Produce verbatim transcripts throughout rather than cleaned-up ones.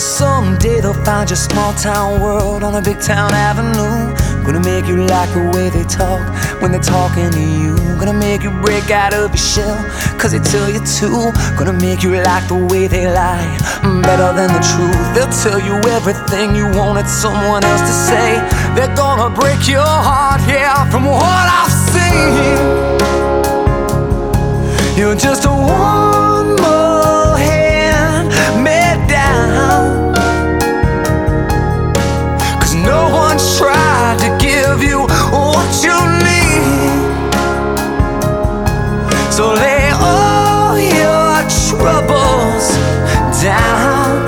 Someday they'll find your small town world on a big town avenue. Gonna make you like the way they talk when they're talking to you. Gonna make you break out of your shell, cause they tell you to. Gonna make you like the way they lie, better than the truth. They'll tell you everything you wanted someone else to say. They're gonna break your heart, yeah, from what I've seen. You're just a one more hand made down, cause no one's tried to give you what you need. So lay all your troubles down.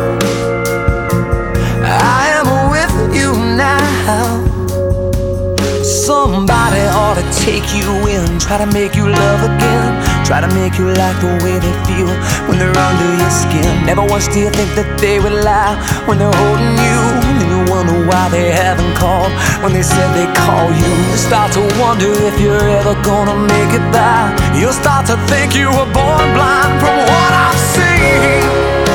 I am with you now. Somebody ought to take you in, try to make you love again, try to make you like the way they feel when they're under your skin. Never once do you think that they would lie when they're holding you. Then you wonder why they haven't called when they said they'd call you. You start to wonder if you're ever gonna make it by. You'll start to think you were born blind from what I've seen.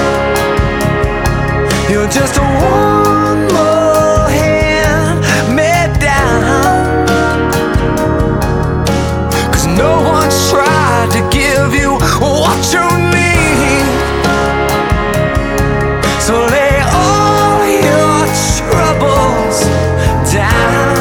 You're just a one more hand made down, cause no one's tried to give you what you need. So lay all your troubles down.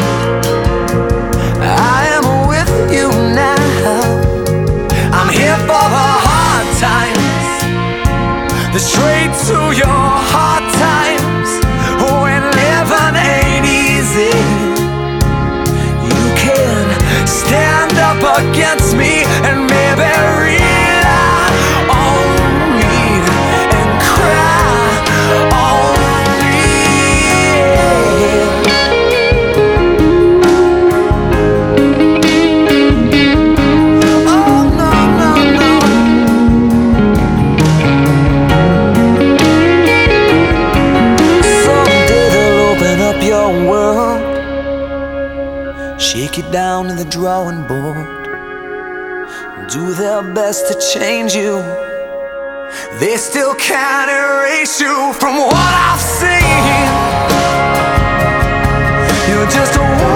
I am with you now. I'm here for the hard times, the straight to your hard times, when living ain't easy. You can stand up against me and maybe rely on me and cry on me. Oh no, no, no. Someday they'll open up your world, shake you down to the drawing board, do their best to change you. They still can't erase you from what I've seen. You're just a